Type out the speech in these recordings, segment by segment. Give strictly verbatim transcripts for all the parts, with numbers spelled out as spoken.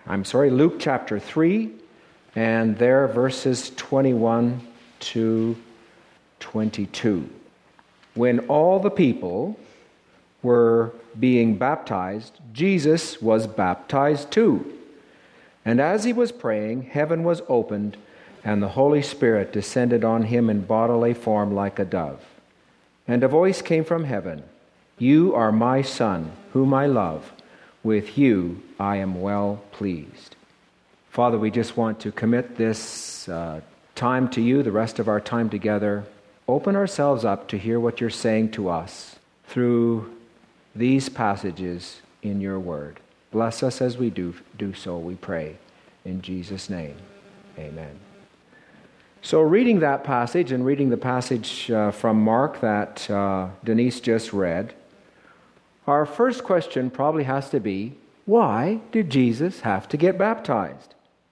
I'm sorry, Luke chapter three, and there verses twenty-one to twenty-two. When all the people were being baptized, Jesus was baptized too. And as he was praying, heaven was opened, and the Holy Spirit descended on him in bodily form like a dove. And a voice came from heaven, "You are my Son, whom I love. With you I am well pleased." Father, we just want to commit this uh, time to you, the rest of our time together. Open ourselves up to hear what you're saying to us through these passages in your word. Bless us as we do, do so, we pray. In Jesus' name, amen. So reading that passage and reading the passage uh, from Mark that uh, Denise just read, our first question probably has to be, why did Jesus have to get baptized?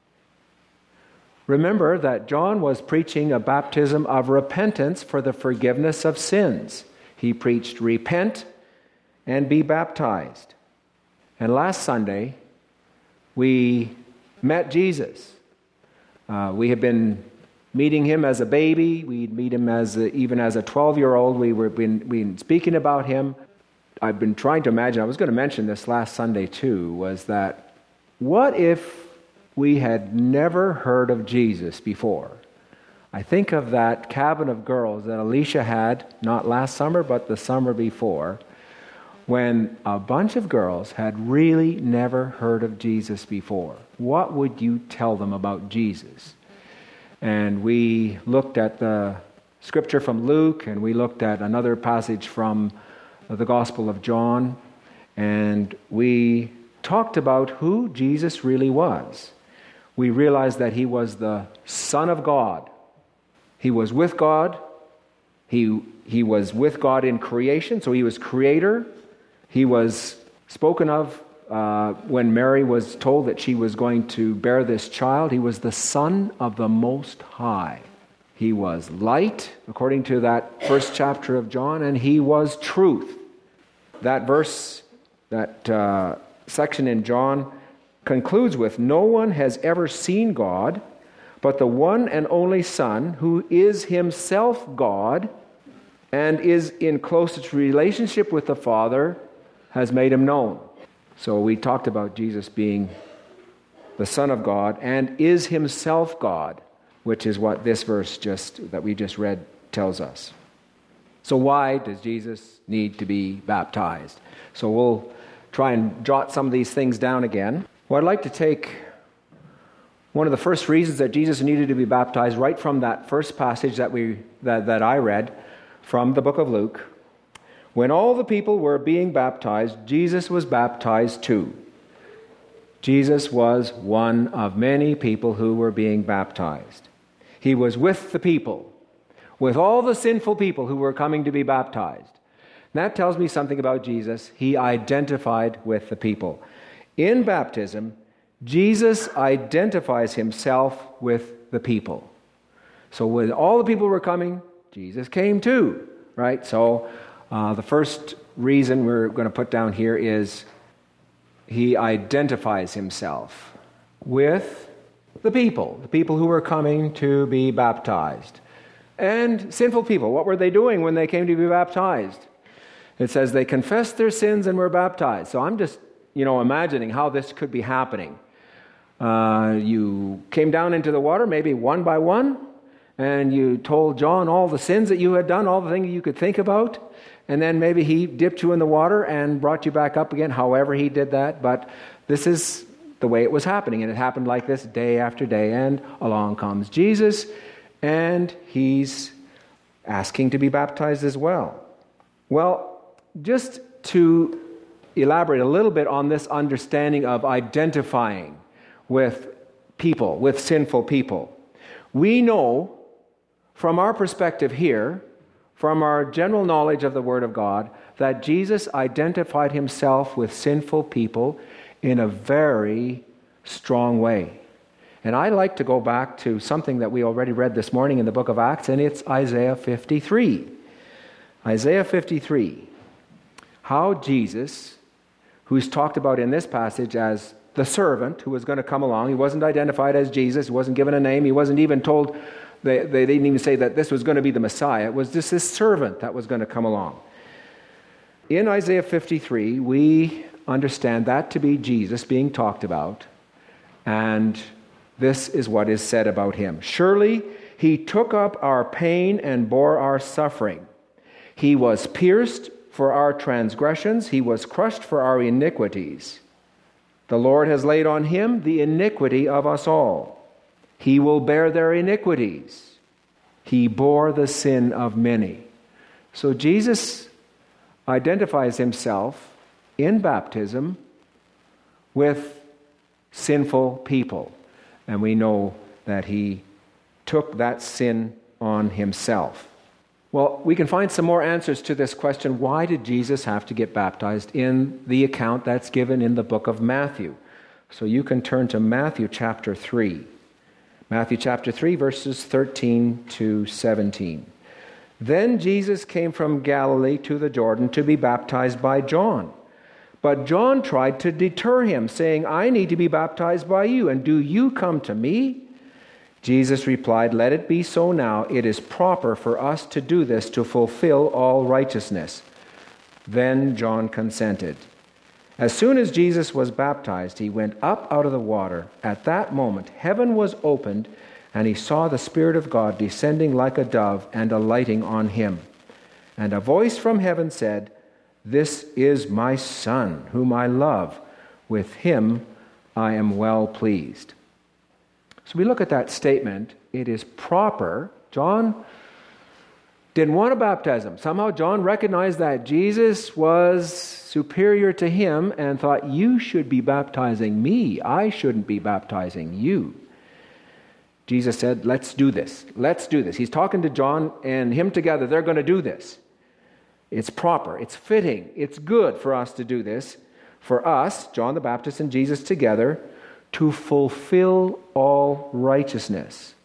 Remember that John was preaching a baptism of repentance for the forgiveness of sins. He preached, repent and be baptized. And last Sunday, we met Jesus. Uh, we had been meeting him as a baby. We'd meet him as a, even as a twelve-year-old. We were been, been speaking about him. I've been trying to imagine, I was going to mention this last Sunday too, was that what if we had never heard of Jesus before? I think of that cabin of girls that Alicia had, not last summer, but the summer before, when a bunch of girls had really never heard of Jesus before. What would you tell them about Jesus? And we looked at the scripture from Luke, and we looked at another passage from the Gospel of John, and we talked about who Jesus really was. We realized that he was the Son of God. He was with God. He, he was with God in creation, so he was creator. He was spoken of uh, when Mary was told that she was going to bear this child. He was the Son of the Most High. He was light, according to that first chapter of John, and he was truth. That verse, that uh, section in John concludes with, "No one has ever seen God, but the one and only Son, who is himself God and is in closest relationship with the Father, has made him known." So we talked about Jesus being the Son of God and is himself God, which is what this verse just that we just read tells us. So why does Jesus need to be baptized? So we'll try and jot some of these things down again. Well, I'd like to take one of the first reasons that Jesus needed to be baptized right from that first passage that we that, that I read from the book of Luke. When all the people were being baptized, Jesus was baptized too. Jesus was one of many people who were being baptized. He was with the people, with all the sinful people who were coming to be baptized. And that tells me something about Jesus. He identified with the people. In baptism, Jesus identifies himself with the people. So when all the people were coming, Jesus came too, right? So uh, the first reason we're going to put down here is he identifies himself with the people, the people who were coming to be baptized. And sinful people, what were they doing when they came to be baptized? It says they confessed their sins and were baptized. So I'm just, you know, imagining how this could be happening. Uh, you came down into the water, maybe one by one, and you told John all the sins that you had done, all the things you could think about, and then maybe he dipped you in the water and brought you back up again, however he did that. But this is the way it was happening, and it happened like this day after day, and along comes Jesus, and he's asking to be baptized as well. Well, just to elaborate a little bit on this understanding of identifying with people, with sinful people. We know from our perspective here, from our general knowledge of the Word of God, that Jesus identified himself with sinful people in a very strong way. And I like to go back to something that we already read this morning in the book of Acts, and it's Isaiah fifty-three. Isaiah fifty-three. How Jesus, who's talked about in this passage as the servant who was going to come along. He wasn't identified as Jesus. He wasn't given a name. He wasn't even told, they, they didn't even say that this was going to be the Messiah. It was just this servant that was going to come along. In Isaiah fifty-three, we understand that to be Jesus being talked about, and this is what is said about him. Surely he took up our pain and bore our suffering. He was pierced for our transgressions. He was crushed for our iniquities. The Lord has laid on him the iniquity of us all. He will bear their iniquities. He bore the sin of many. So Jesus identifies himself in baptism with sinful people. And we know that he took that sin on himself. Well, we can find some more answers to this question. Why did Jesus have to get baptized in the account that's given in the book of Matthew? So you can turn to Matthew chapter three. Matthew chapter three, verses thirteen to seventeen. Then Jesus came from Galilee to the Jordan to be baptized by John. But John tried to deter him, saying, I need to be baptized by you, and do you come to me? Jesus replied, let it be so now. It is proper for us to do this to fulfill all righteousness. Then John consented. As soon as Jesus was baptized, he went up out of the water. At that moment, heaven was opened, and he saw the Spirit of God descending like a dove and alighting on him. And a voice from heaven said, this is my Son, whom I love. With him I am well pleased. So we look at that statement. It is proper. John didn't want to baptize him. Somehow John recognized that Jesus was superior to him and thought, you should be baptizing me. I shouldn't be baptizing you. Jesus said, let's do this. Let's do this. He's talking to John and him together. They're going to do this. It's proper. It's fitting. It's good for us to do this. For us, John the Baptist and Jesus together, to fulfill all righteousness.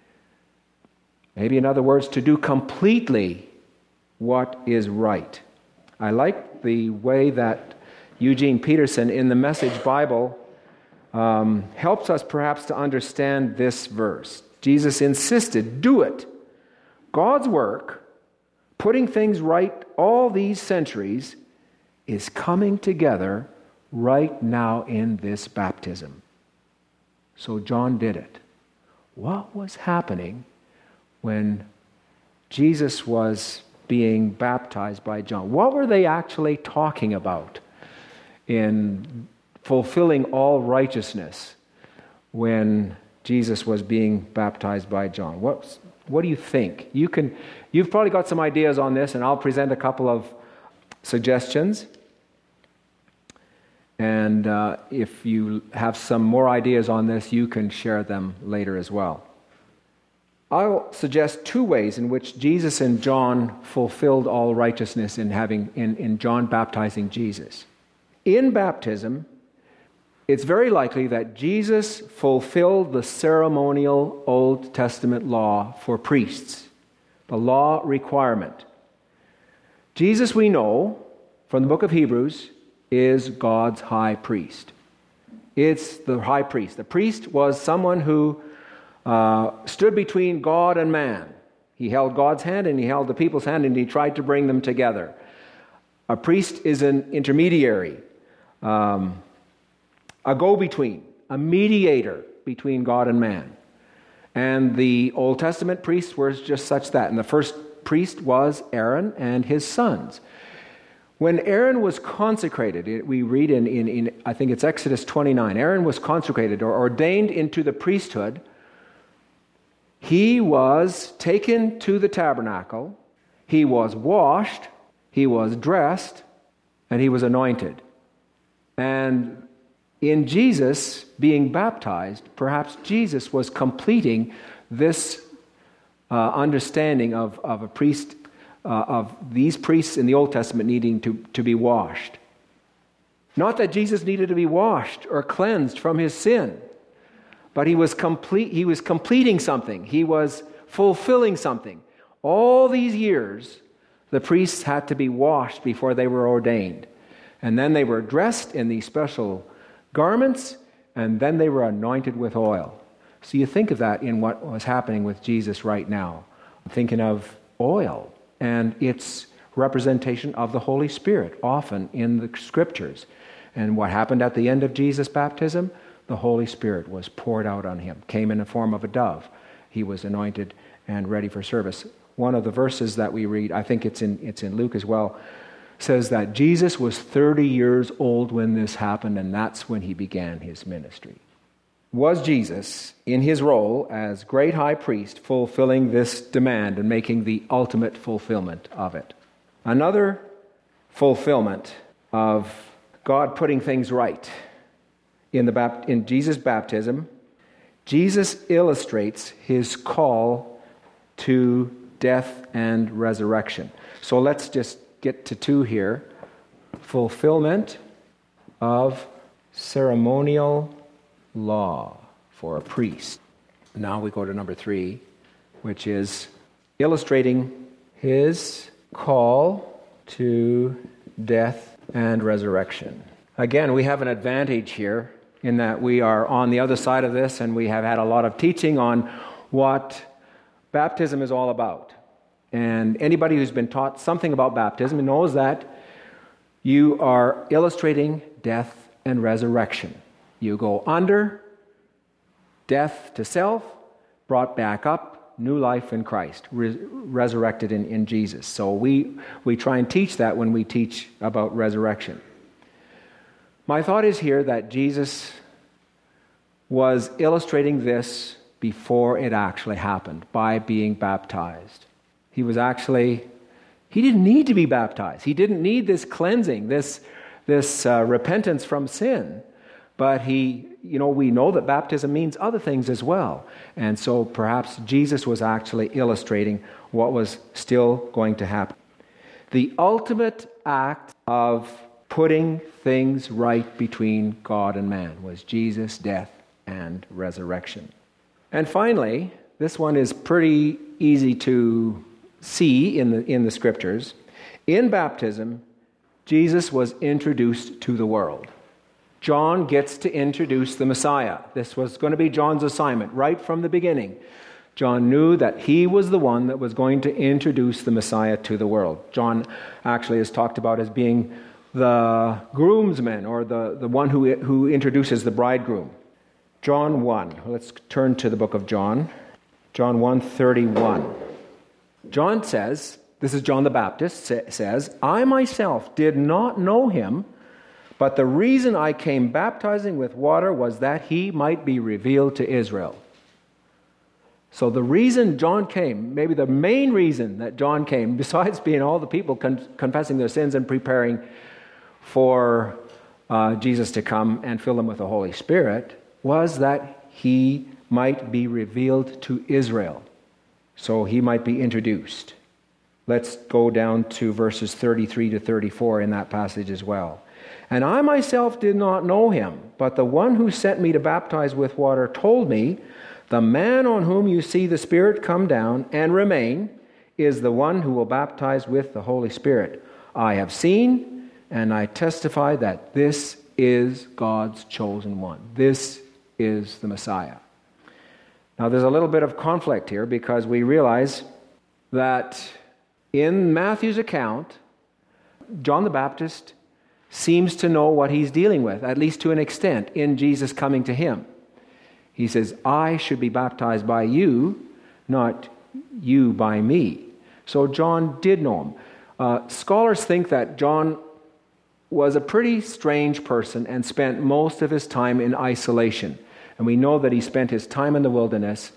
Maybe in other words, to do completely what is right. I like the way that Eugene Peterson in the Message Bible um, helps us perhaps to understand this verse. Jesus insisted, do it. God's work, putting things right all these centuries, is coming together right now in this baptism. So John did it. What was happening when Jesus was being baptized by John? What were they actually talking about in fulfilling all righteousness when Jesus was being baptized by John? What, what do you think? You can, you've probably got some ideas on this, and I'll present a couple of suggestions. And uh, if you have some more ideas on this, you can share them later as well. I'll suggest two ways in which Jesus and John fulfilled all righteousness in having in, in John baptizing Jesus. In baptism, it's very likely that Jesus fulfilled the ceremonial Old Testament law for priests, the law requirement. Jesus, we know from the book of Hebrews, is God's high priest. It's the high priest. The priest was someone who uh, stood between God and man. He held God's hand and he held the people's hand and he tried to bring them together. A priest is an intermediary, um, a go-between, a mediator between God and man. And the Old Testament priests were just such that. And the first priest was Aaron and his sons. When Aaron was consecrated, we read in, in, in, I think it's Exodus twenty-nine, Aaron was consecrated or ordained into the priesthood. He was taken to the tabernacle, he was washed, he was dressed, and he was anointed. And in Jesus being baptized, perhaps Jesus was completing this uh, understanding of, of a priest Uh, of these priests in the Old Testament needing to, to be washed. Not that Jesus needed to be washed or cleansed from his sin, but he was complete. He was completing something. He was fulfilling something. All these years, the priests had to be washed before they were ordained. And then they were dressed in these special garments, and then they were anointed with oil. So you think of that in what was happening with Jesus right now. I'm thinking of oil and its representation of the Holy Spirit, often in the Scriptures. And what happened at the end of Jesus' baptism? The Holy Spirit was poured out on him, came in the form of a dove. He was anointed and ready for service. One of the verses that we read, I think it's in it's in Luke as well, says that Jesus was thirty years old when this happened, and that's when he began his ministry. Was Jesus, in his role as great high priest, fulfilling this demand and making the ultimate fulfillment of it? Another fulfillment of God putting things right in the bapt- in Jesus' baptism, Jesus illustrates his call to death and resurrection. So let's just get to two here. Fulfillment of ceremonial law for a priest. Now we go to number three, which is illustrating his call to death and resurrection. Again, we have an advantage here in that we are on the other side of this, and we have had a lot of teaching on what baptism is all about. And anybody who's been taught something about baptism knows that you are illustrating death and resurrection. You go under, death to self, brought back up, new life in Christ, re- resurrected in, in Jesus. So we, we try and teach that when we teach about resurrection. My thought is here that Jesus was illustrating this before it actually happened by being baptized. He was actually, he didn't need to be baptized. He didn't need this cleansing, this, this uh, repentance from sin. But he, you know, we know that baptism means other things as well. And so perhaps Jesus was actually illustrating what was still going to happen. The ultimate act of putting things right between God and man was Jesus' death and resurrection. And finally, this one is pretty easy to see in the in the Scriptures. In baptism, Jesus was introduced to the world. John gets to introduce the Messiah. This was going to be John's assignment right from the beginning. John knew that he was the one that was going to introduce the Messiah to the world. John actually is talked about as being the groomsman, or the, the one who, who introduces the bridegroom. John one. Let's turn to the book of John. John one thirty-one. John says, this is John the Baptist, says, I myself did not know him, but the reason I came baptizing with water was that he might be revealed to Israel. So the reason John came, maybe the main reason that John came, besides being all the people con- confessing their sins and preparing for uh, Jesus to come and fill them with the Holy Spirit, was that he might be revealed to Israel. So he might be introduced. Let's go down to verses thirty-three to thirty-four in that passage as well. And I myself did not know him, but the one who sent me to baptize with water told me, the man on whom you see the Spirit come down and remain is the one who will baptize with the Holy Spirit. I have seen and I testify that this is God's chosen one. This is the Messiah. Now there's a little bit of conflict here because we realize that in Matthew's account, John the Baptist seems to know what he's dealing with, at least to an extent, in Jesus coming to him. He says, I should be baptized by you, not you by me. So John did know him. Uh, scholars think that John was a pretty strange person and spent most of his time in isolation. And we know that he spent his time in the wilderness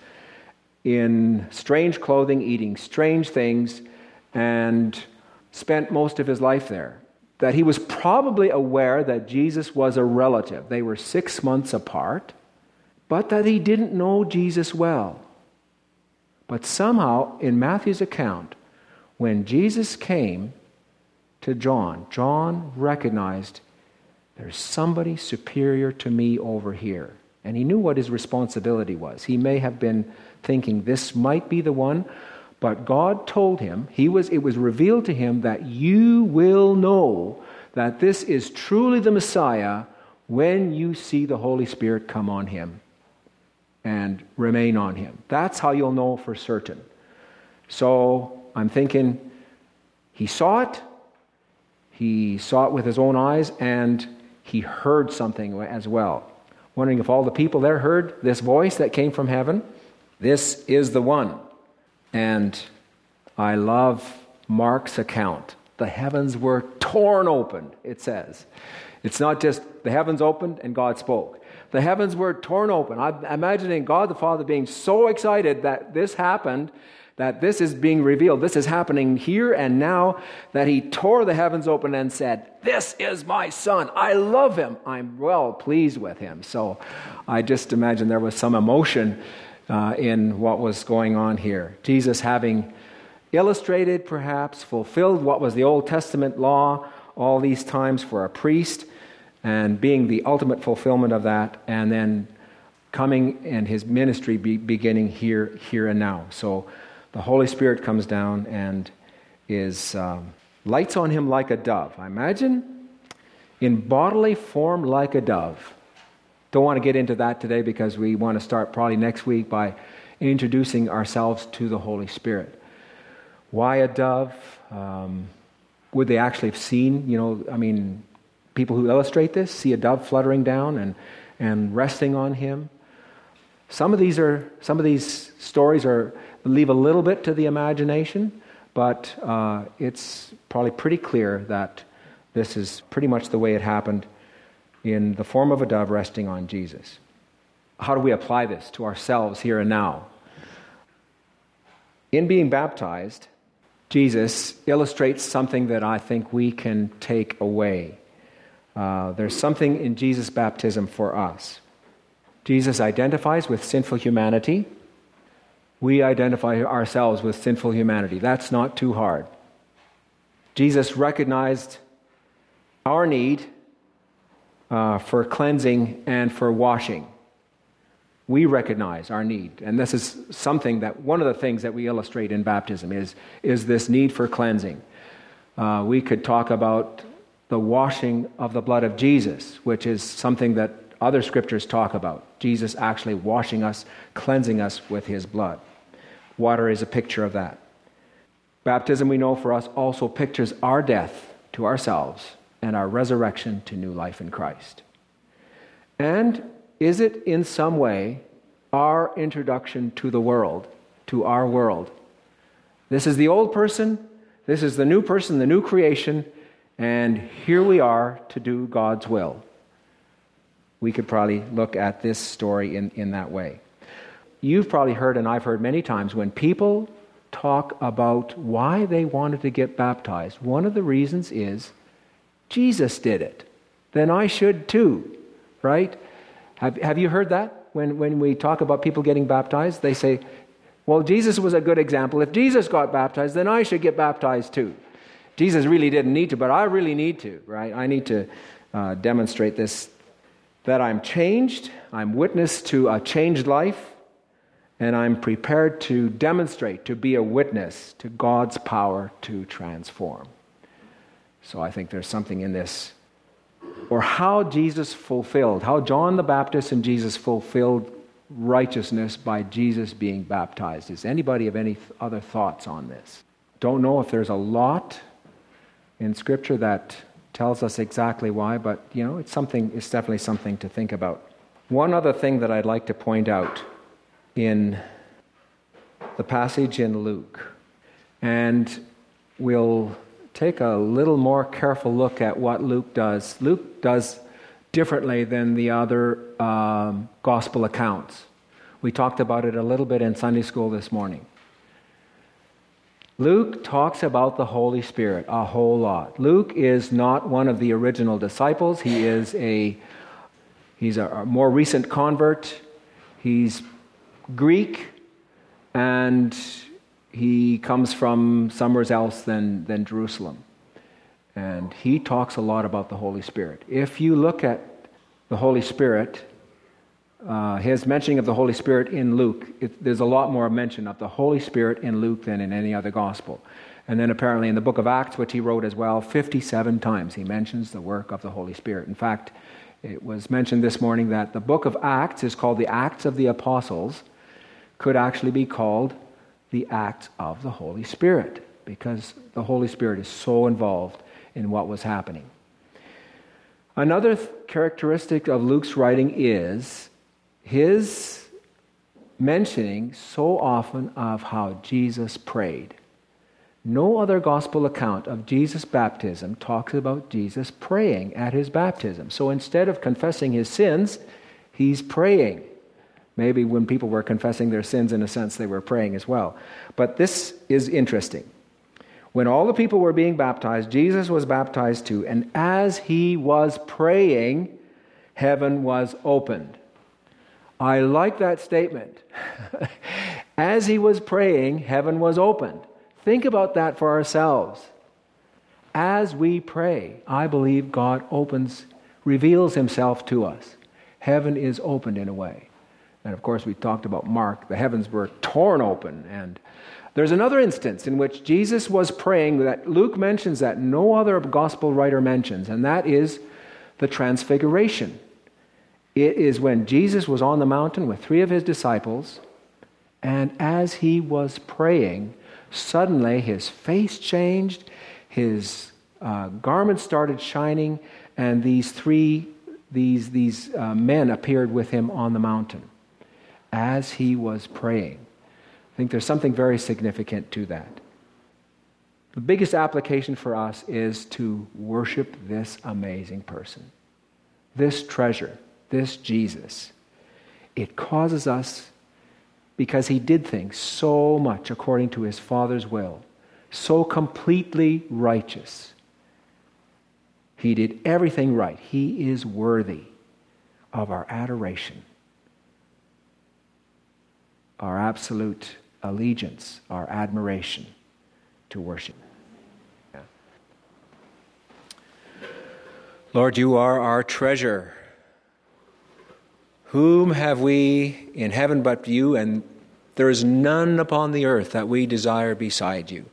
in strange clothing, eating strange things, and spent most of his life there. That he was probably aware that Jesus was a relative. They were six months apart, but that he didn't know Jesus well. But somehow, in Matthew's account, when Jesus came to John, John recognized there's somebody superior to me over here. And he knew what his responsibility was. He may have been thinking this might be the one, but God told him, he was, it was revealed to him that you will know that this is truly the Messiah when you see the Holy Spirit come on him and remain on him. That's how you'll know for certain. So I'm thinking he saw it, he saw it with his own eyes, and he heard something as well. Wondering if all the people there heard this voice that came from heaven. This is the one. And I love Mark's account. The heavens were torn open, it says. It's not just the heavens opened and God spoke. The heavens were torn open. I'm imagining God the Father being so excited that this happened, that this is being revealed. This is happening here and now, that he tore the heavens open and said, "This is my Son. I love him. I'm well pleased with him." So I just imagine there was some emotion uh, in what was going on here. Jesus having illustrated, perhaps, fulfilled what was the Old Testament law all these times for a priest, and being the ultimate fulfillment of that, and then coming and his ministry be beginning here, here and now. So the Holy Spirit comes down and is um, lights on him like a dove. I imagine in bodily form like a dove. Don't want to get into that today because we want to start probably next week by introducing ourselves to the Holy Spirit. Why a dove? Um, would they actually have seen, you know, I mean, people who illustrate this see a dove fluttering down and, and resting on him. Some of these are, some of these stories are leave a little bit to the imagination, but uh, it's probably pretty clear that this is pretty much the way it happened, in the form of a dove resting on Jesus. How do we apply this to ourselves here and now? In being baptized, Jesus illustrates something that I think we can take away. Uh, there's something in Jesus' baptism for us. Jesus identifies with sinful humanity. We identify ourselves with sinful humanity. That's not too hard. Jesus recognized our need uh, for cleansing and for washing. We recognize our need. And this is something that, one of the things that we illustrate in baptism is, is this need for cleansing. Uh, we could talk about the washing of the blood of Jesus, which is something that other scriptures talk about. Jesus actually washing us, cleansing us with his blood. Water is a picture of that. Baptism, we know for us, also pictures our death to ourselves and our resurrection to new life in Christ. And is it in some way our introduction to the world, to our world? This is the old person, this is the new person, the new creation, and here we are to do God's will. We could probably look at this story in, in that way. You've probably heard, and I've heard many times, when people talk about why they wanted to get baptized, one of the reasons is Jesus did it. Then I should too, right? Have, have you heard that? When, when we talk about people getting baptized, they say, well, Jesus was a good example. If Jesus got baptized, then I should get baptized too. Jesus really didn't need to, but I really need to, right? I need to uh, demonstrate this, that I'm changed, I'm witness to a changed life, and I'm prepared to demonstrate, to be a witness to God's power to transform. So I think there's something in this. Or how Jesus fulfilled, how John the Baptist and Jesus fulfilled righteousness by Jesus being baptized. Does anybody have any other thoughts on this? Don't know if there's a lot in Scripture that tells us exactly why, but you know, it's something. It's definitely something to think about. One other thing that I'd like to point out in the passage in Luke, and we'll take a little more careful look at what Luke does. Luke does differently than the other um, gospel accounts. We talked about it a little bit in Sunday school this morning. Luke talks about the Holy Spirit a whole lot. Luke is not one of the original disciples. He is a he's a, a more recent convert. He's Greek, and he comes from somewhere else than, than Jerusalem. And he talks a lot about the Holy Spirit. If you look at the Holy Spirit, uh, his mentioning of the Holy Spirit in Luke, it, there's a lot more mention of the Holy Spirit in Luke than in any other gospel. And then apparently in the book of Acts, which he wrote as well, fifty-seven times he mentions the work of the Holy Spirit. In fact, It was mentioned this morning that the book of Acts is called the Acts of the Apostles, could actually be called the Acts of the Holy Spirit, because the Holy Spirit is so involved in what was happening. Another th- characteristic of Luke's writing is his mentioning so often of how Jesus prayed. No other gospel account of Jesus' baptism talks about Jesus praying at his baptism. So instead of confessing his sins, he's praying. Maybe when people were confessing their sins, in a sense, they were praying as well. But this is interesting. When all the people were being baptized, Jesus was baptized too. And as he was praying, heaven was opened. I like that statement. As he was praying, heaven was opened. Think about that for ourselves. As we pray, I believe God opens, reveals himself to us. Heaven is opened in a way. And of course, we talked about Mark. The heavens were torn open. And there's another instance in which Jesus was praying that Luke mentions that no other gospel writer mentions, and that is the Transfiguration. It is when Jesus was on the mountain with three of his disciples, and as he was praying, suddenly his face changed, his uh, garments started shining, and these three, these, these uh, men appeared with him on the mountain as he was praying. I think there's something very significant to that. The biggest application for us is to worship this amazing person, this treasure, this Jesus. It causes us, because he did things so much according to his Father's will, so completely righteous. He did everything right. He is worthy of our adoration, our absolute allegiance, our admiration to worship. Yeah. Lord, you are our treasure. Whom have we in heaven but you, and there is none upon the earth that we desire beside you.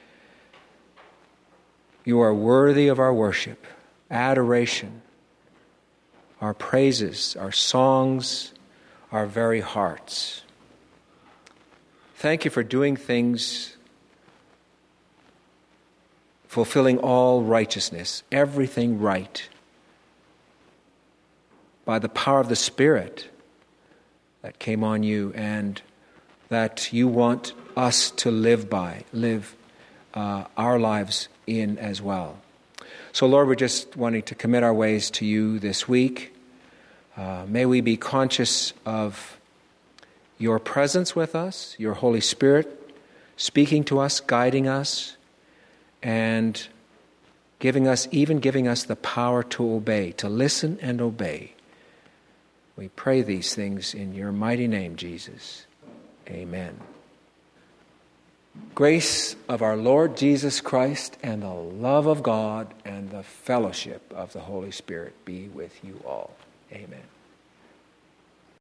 You are worthy of our worship, adoration, our praises, our songs, our very hearts. Thank you for doing things, fulfilling all righteousness, everything right, by the power of the Spirit that came on you and that you want us to live by, live uh, our lives in as well. So Lord, we're just wanting to commit our ways to you this week. Uh, may we be conscious of your presence with us, your Holy Spirit speaking to us, guiding us, and giving us, even giving us the power to obey, to listen and obey. We pray these things in your mighty name, Jesus. Amen. Grace of our Lord Jesus Christ and the love of God and the fellowship of the Holy Spirit be with you all. Amen.